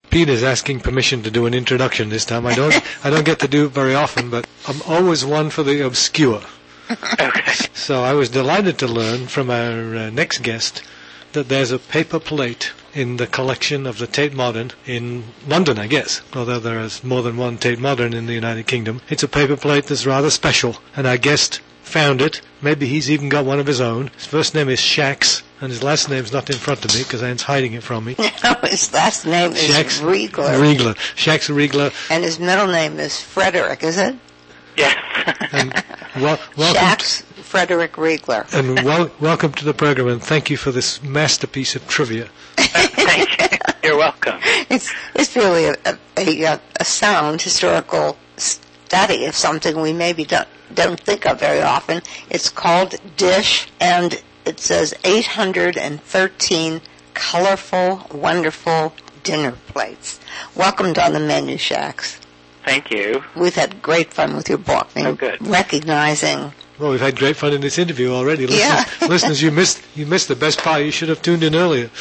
Peter's asking permission to do an introduction this time. I don't get to do it very often, but I'm always one for the obscure. Okay. So I was delighted to learn from our next guest that there's a paper plate in the collection of the Tate Modern in London, I guess, although there is more than one Tate Modern in the United Kingdom. It's a paper plate that's rather special, and our guest found it. Maybe he's even got one of his own. His first name is Shax, and his last name's not in front of me because Anne's hiding it from me. No, his last name is Shax Riegler. Shax Riegler. And his middle name is Frederick, is it? Yes. And Shax Frederick Riegler. And welcome to the program, and thank you for this masterpiece of trivia. Thank you. You're welcome. It's really a sound historical study of something we maybe don't think of very often. It's called Dish, and it says 813 colorful, wonderful dinner plates. Welcome to On the Menu, Shax. Thank you. We've had great fun with your book. Oh, good. Recognizing. Well, we've had great fun in this interview already. Yeah. Listeners, you missed the best part. You should have tuned in earlier.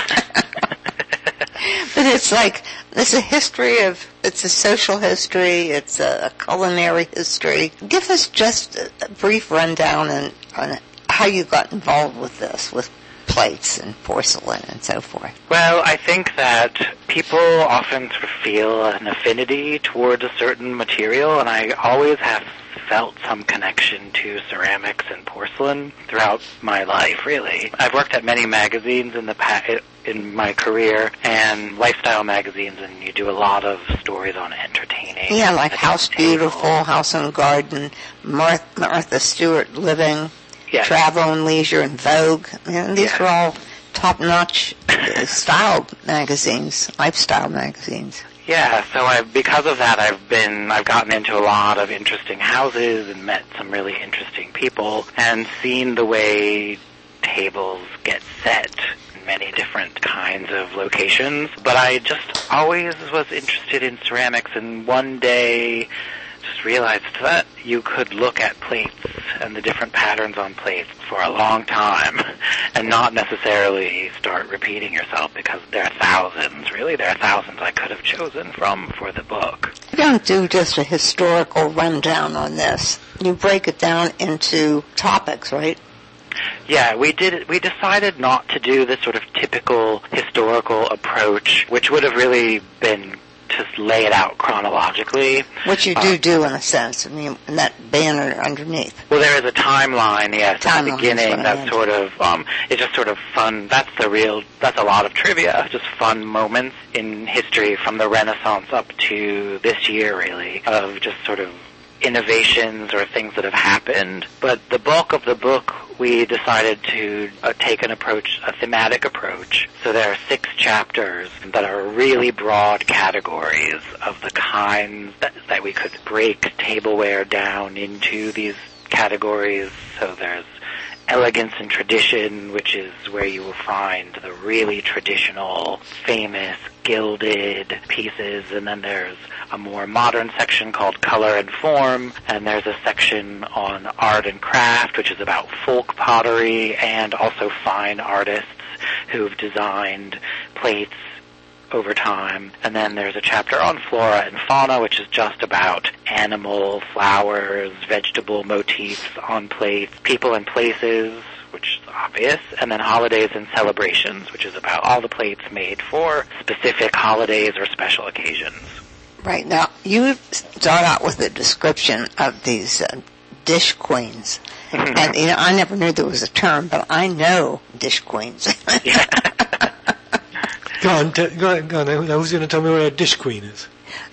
But it's a history it's a social history, it's a culinary history. Give us just a brief rundown on how you got involved with this, with plates and porcelain and so forth. Well, I think that people often sort of feel an affinity towards a certain material, and I always have felt some connection to ceramics and porcelain throughout my life, really. I've worked at many magazines in my career, and lifestyle magazines, and you do a lot of stories on entertaining. Yeah, like House Beautiful, House and Garden, Martha Stewart Living, yes. Travel and Leisure, and Vogue. And these are all top-notch style magazines, lifestyle magazines. Yeah, so because of that, I've gotten into a lot of interesting houses and met some really interesting people and seen the way tables get set in many different kinds of locations. But I just always was interested in ceramics, and one day just realized that you could look at plates and the different patterns on plates for a long time and not necessarily start repeating yourself, because there are thousands I could have chosen from for the book. You don't do just a historical rundown on this. You break it down into topics, right? Yeah, we decided not to do this sort of typical historical approach, which would have really been to lay it out chronologically. Which you do in a sense, I mean, in that banner underneath. Well, there is a timeline, yes, at the beginning. That's sort of, it's just sort of fun. That's a lot of trivia, just fun moments in history from the Renaissance up to this year, really, of just sort of innovations or things that have happened. But the bulk of the book, we decided to take a thematic approach. So there are 6 chapters that are really broad categories of the kinds that we could break tableware down into these categories. So there's elegance and tradition, which is where you will find the really traditional, famous, gilded pieces, and then there's a more modern section called color and form, and there's a section on art and craft, which is about folk pottery and also fine artists who've designed plates over time. And then there's a chapter on flora and fauna, which is just about animal, flowers, vegetable motifs on plates, people and places, which is obvious, and then holidays and celebrations, which is about all the plates made for specific holidays or special occasions. Right. Now, you start out with a description of these dish queens. And, I never knew there was a term, but I know dish queens. Yeah. Go on. Now, who's going to tell me what a dish queen is?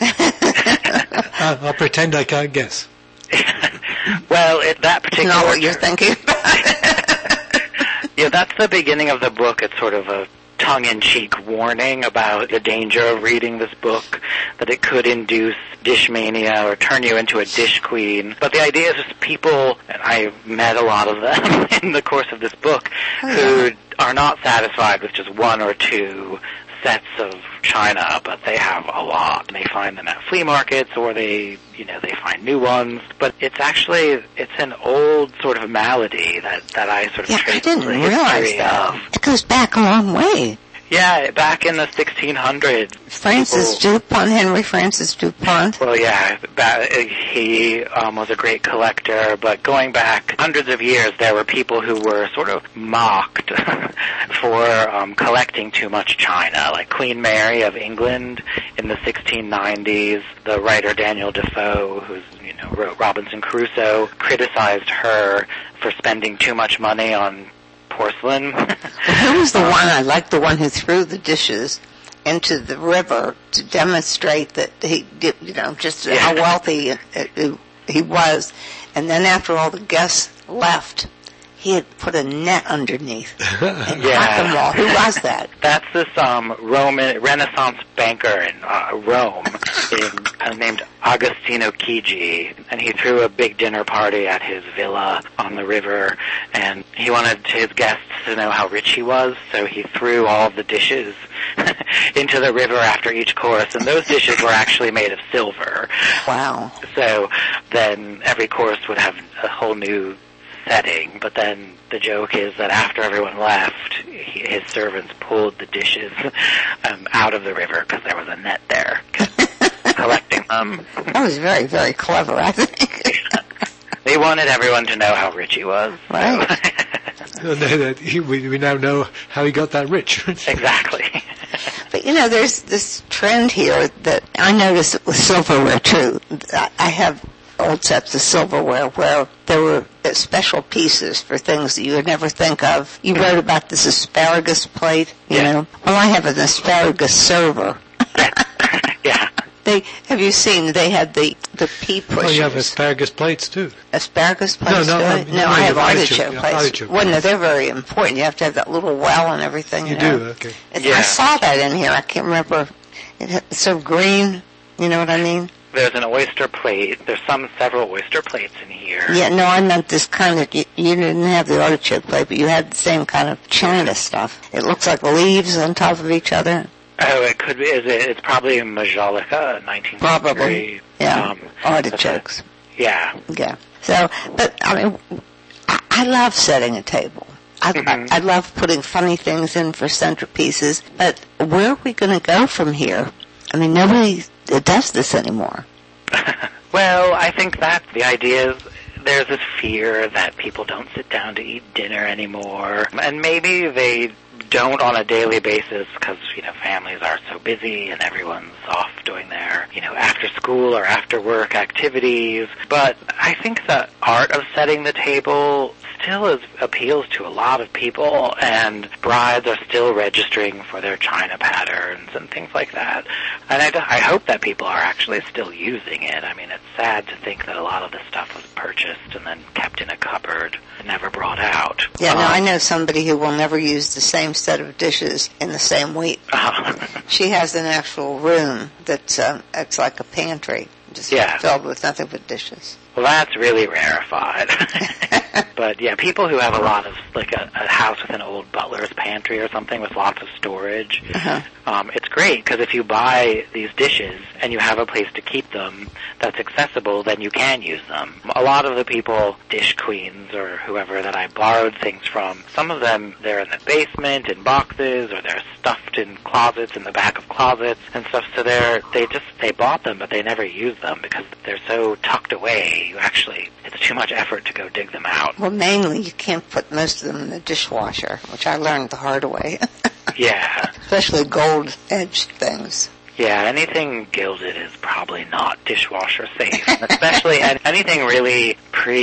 I'll pretend I can't guess. Well, that particular... Not what you're thinking. Yeah, that's the beginning of the book. It's sort of a tongue-in-cheek warning about the danger of reading this book, that it could induce dish mania or turn you into a dish queen. But the idea is just people, and I've met a lot of them in the course of this book, who are not satisfied with just 1 or 2 sets of china, but they have a lot. They find them at flea markets, or they find new ones. But it's an old sort of malady that I sort of trace the history realize that. It goes back a long way. Yeah, back in the 1600s. Francis Dupont, Henry Francis Dupont. Well, yeah, he was a great collector, but going back hundreds of years, there were people who were sort of mocked for collecting too much china, like Queen Mary of England in the 1690s. The writer Daniel Defoe, who's wrote Robinson Crusoe, criticized her for spending too much money on porcelain. Well, who was the one? I like the one who threw the dishes into the river to demonstrate that he did, just how wealthy he was. And then after all the guests left, he had put a net underneath and caught them all. Who was that? That's this Roman Renaissance banker in Rome named Agostino Chigi, and he threw a big dinner party at his villa on the river, and he wanted his guests to know how rich he was, so he threw all of the dishes into the river after each course, and those dishes were actually made of silver. Wow. So then every course would have a whole new setting, but then the joke is that after everyone left, his servants pulled the dishes out of the river because there was a net there collecting them. That was very, very clever, I think. They wanted everyone to know how rich he was. Right. We now know how he got that rich. Exactly. But, there's this trend here that I noticed with silverware, too. I have old sets of silverware where there were special pieces for things that you would never think of. You wrote about this asparagus plate, you know. Well, I have an asparagus server. Yeah. Have you seen, they had the pea pushers. Oh, you have asparagus plates, too. Asparagus plates? No, I have artichoke plates. Artichoke well, no, they're very important. You have to have that little well and everything. You do, okay. I saw that in here. I can't remember. It's so green. You know what I mean? There's an oyster plate. There's several oyster plates in here. Yeah, no, I meant this kind of, you didn't have the artichoke plate, but you had the same kind of china stuff. It looks like leaves on top of each other. Oh, it could be. It's probably a Majolica, 19th Probably. century. Yeah, artichokes. Yeah. Yeah. So, but, I love setting a table. I love putting funny things in for centerpieces, but where are we going to go from here? Nobody does this anymore. Well, I think that the idea is there's this fear that people don't sit down to eat dinner anymore, and maybe they don't on a daily basis because, families are so busy and everyone's off doing their, after school or after work activities. But I think the art of setting the table still appeals to a lot of people, and brides are still registering for their china patterns and things like that. And I hope that people are actually still using it. It's sad to think that a lot of this stuff was purchased and then kept in a cupboard and never brought out. Yeah, I know somebody who will never use the same set of dishes in the same week. She has an actual room that's it's like a pantry, just filled with nothing but dishes. Well, that's really rarefied. But yeah, people who have a lot of, like a house with an old butler's pantry or something with lots of storage, it's great because if you buy these dishes and you have a place to keep them that's accessible, then you can use them. A lot of the people, dish queens or whoever that I borrowed things from, some of them, they're in the basement in boxes, or they're stuffed in closets in the back of closets and stuff, so they bought them but they never use them because they're so tucked away. It's too much effort to go dig them out. Well, mainly you can't put most of them in the dishwasher, which I learned the hard way. Yeah. Especially gold-edged things. Yeah, anything gilded is probably not dishwasher safe. Especially anything really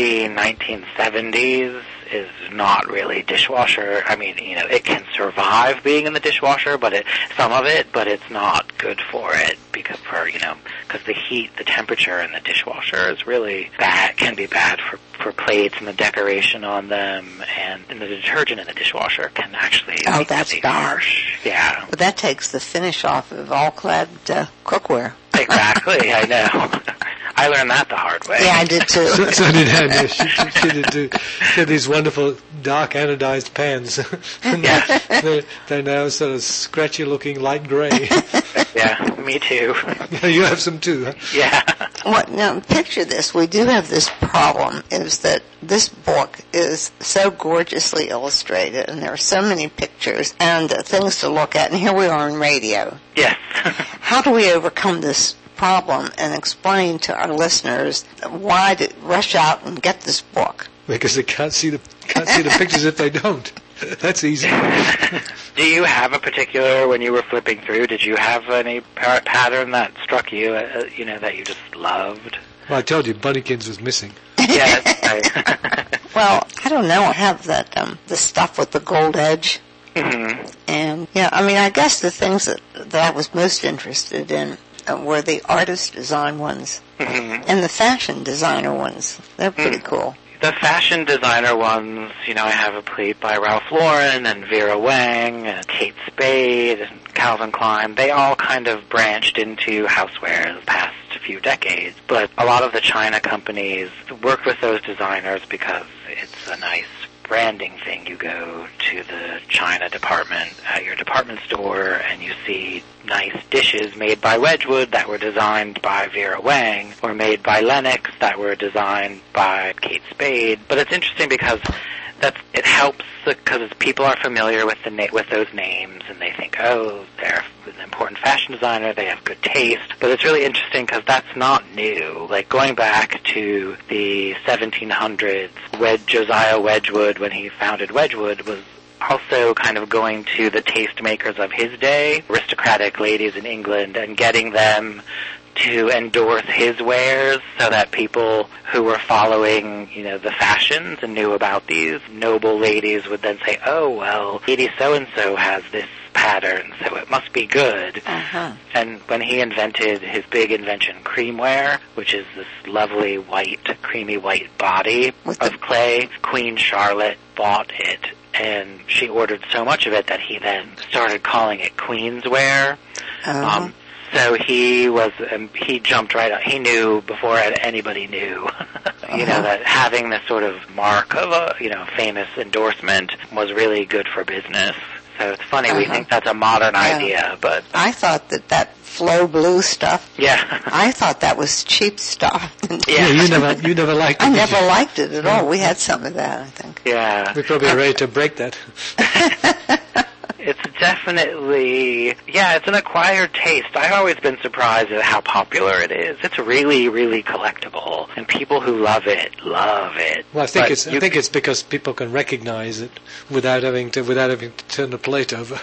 pre-1970s is not really dishwasher. It can survive being in the dishwasher, but it's not good for it because the heat, the temperature in the dishwasher is really bad, can be bad for plates and the decoration on them, and the detergent in the dishwasher can actually make that's it bad. harsh. Yeah. But that takes the finish off of all-clad cookware. Exactly, I know. I learned that the hard way. Yeah, I did too. So did Anne. She did too. She had these wonderful dark anodized pans. Yeah. They're now sort of scratchy looking light gray. Yeah, me too. You have some too, huh? Yeah. Well, now, picture this. We do have this problem, is that this book is so gorgeously illustrated, and there are so many pictures and things to look at, and here we are on radio. Yes. How do we overcome this problem and explain to our listeners why to rush out and get this book? Because they can't see the pictures if they don't. That's easy. Do you have a particular, when you were flipping through, did you have any pattern that struck you, that you just loved? Well, I told you, Bunnykins was missing. Yes. Right. Well, I don't know. I have that the stuff with the gold edge. Mm-hmm. And, I guess the things that I was most interested in were the artist design ones and the fashion designer ones. They're pretty cool. The fashion designer ones, I have a plate by Ralph Lauren and Vera Wang and Kate Spade and Calvin Klein. They all kind of branched into housewares the past few decades. But a lot of the China companies worked with those designers because it's a nice branding thing. You go to the China department at your department store and you see nice dishes made by Wedgwood that were designed by Vera Wang, or made by Lenox that were designed by Kate Spade. But it's interesting because it helps because people are familiar with with those names and they think, oh, they're an important fashion designer, they have good taste. But it's really interesting because that's not new. Like going back to the 1700s, Josiah Wedgwood, when he founded Wedgwood, was also kind of going to the tastemakers of his day, aristocratic ladies in England, and getting them to endorse his wares so that people who were following, the fashions and knew about these noble ladies would then say, oh, well, lady so-and-so has this pattern, so it must be good. Uh-huh. And when he invented his big invention, creamware, which is this lovely creamy white body of clay, Queen Charlotte bought it, and she ordered so much of it that he then started calling it Queensware. Uh-huh. So he jumped right up. He knew before anybody knew, that having this sort of mark of a, famous endorsement was really good for business. So it's funny, we think that's a modern idea, but I thought that Flow Blue stuff. Yeah. I thought that was cheap stuff. Yeah, you never liked it. I never liked it at all. We had some of that, I think. Yeah. We're probably ready to break that. It's definitely, it's an acquired taste. I've always been surprised at how popular it is. It's really, really collectible, and people who love it, love it. Well, I think it's because people can recognize it without having to turn the plate over.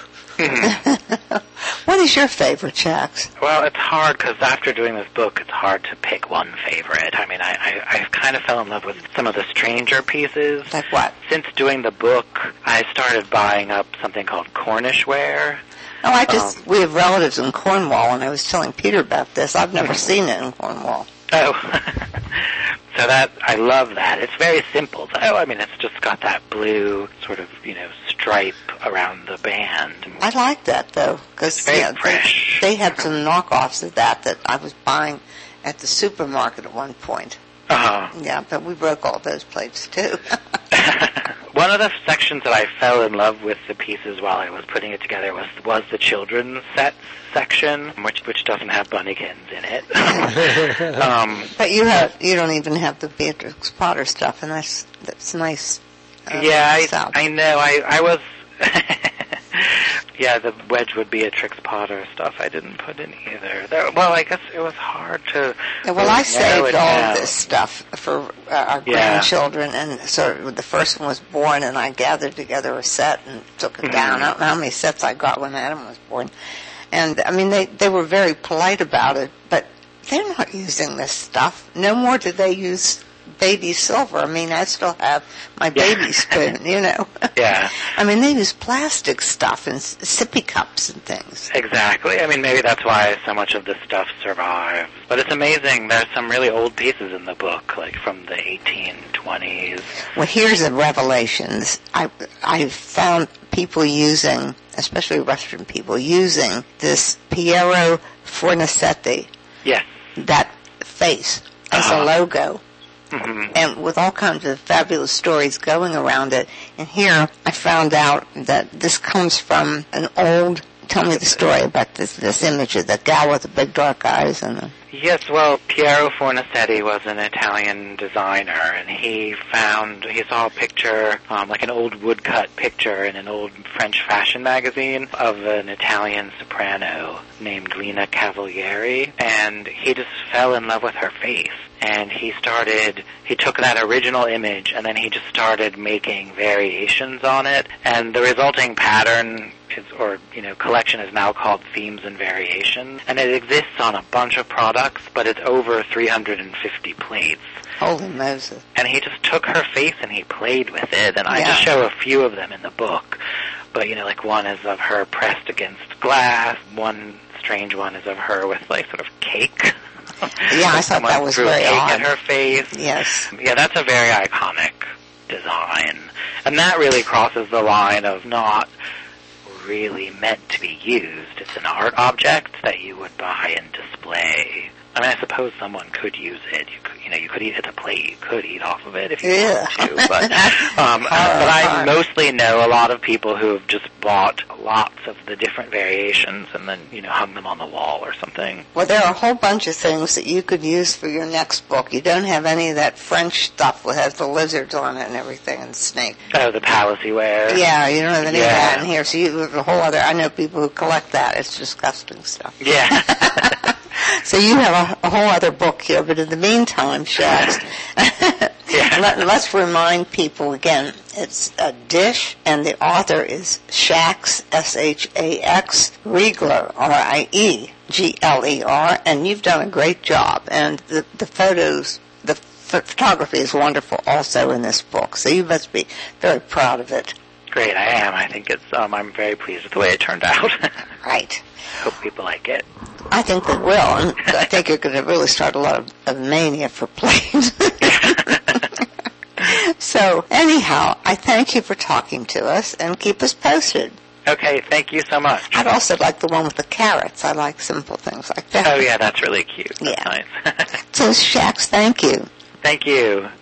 What is your favorite, Shax? Well, it's hard because after doing this book, it's hard to pick one favorite. I mean, I kind of fell in love with some of the stranger pieces. Like what? Since doing the book, I started buying up something called Cornish ware. Oh, we have relatives in Cornwall, and I was telling Peter about this. I've never seen it in Cornwall. Oh. So I love that. It's very simple, though. I mean, it's just got that blue sort of, stripe around the band. I like that, though, because they had some knockoffs of that I was buying at the supermarket at one point. Uh-huh. Yeah, but we broke all those plates, too. One of the sections that I fell in love with the pieces while I was putting it together was the children's set section, which doesn't have Bunnykins in it. But you don't even have the Beatrix Potter stuff, and that's nice. I know. I was. Yeah, the Wedgwood Beatrix Potter stuff I didn't put in either. Well, I guess it was hard to... Well, I saved all of this stuff for our grandchildren, and so the first one was born, and I gathered together a set and took it down. I don't know how many sets I got when Adam was born. And, I mean, they were very polite about it, but they're not using this stuff. No more do they use baby silver. I mean, I still have my baby spoon, Yeah. I mean, they use plastic stuff and sippy cups and things. Exactly. I mean, maybe that's why so much of this stuff survives. But it's amazing. There's some really old pieces in the book, like from the 1820s. Well, here's a revelation. I found people using, especially Western people, using this Piero Fornasetti. Yes. That face as a logo. Mm-hmm. And with all kinds of fabulous stories going around it. And here I found out that this comes from an old tell me the story about this image of the gal with the big dark eyes and the... Yes, well, Piero Fornasetti was an Italian designer, and he saw a picture, like an old woodcut picture in an old French fashion magazine of an Italian soprano named Lina Cavalieri, and he just fell in love with her face. And he took that original image, and then he just started making variations on it, and the resulting pattern collection is now called Themes and Variations, and it exists on a bunch of products, but it's over 350 plates. Holy Moses. And he just took her face and he played with it, and I just show a few of them in the book. But, like one is of her pressed against glass, one strange one is of her with, like, sort of cake. Yeah, I thought that was very odd. At her face. Yes. Yeah, that's a very iconic design. And that really crosses the line of not really meant to be used. It's an art object that you would buy and display. I mean, I suppose someone could use it. You could eat at the plate. You could eat off of it if you wanted to. But I mostly know a lot of people who have just bought lots of the different variations and then, hung them on the wall or something. Well, there are a whole bunch of things that you could use for your next book. You don't have any of that French stuff that has the lizards on it and everything and snake. Oh, the Palissyware. Yeah, you don't have any of that in here. So you have a whole other... I know people who collect that. It's disgusting stuff. Yeah. So you have a whole other book here, but in the meantime, Shax, let's remind people again, it's a Dish, and the author is Shax, S-H-A-X, Riegler, R-I-E-G-L-E-R, and you've done a great job, and the photos, the photography is wonderful also in this book, so you must be very proud of it. Great, I am. I think it's, I'm very pleased with the way it turned out. Right. Hope people like it. I think they will, and I think you're going to really start a lot of mania for plays. So, anyhow, I thank you for talking to us, and keep us posted. Okay, thank you so much. I'd also like the one with the carrots. I like simple things like that. Oh, yeah, that's really cute. That's nice. So, Shax, thank you. Thank you.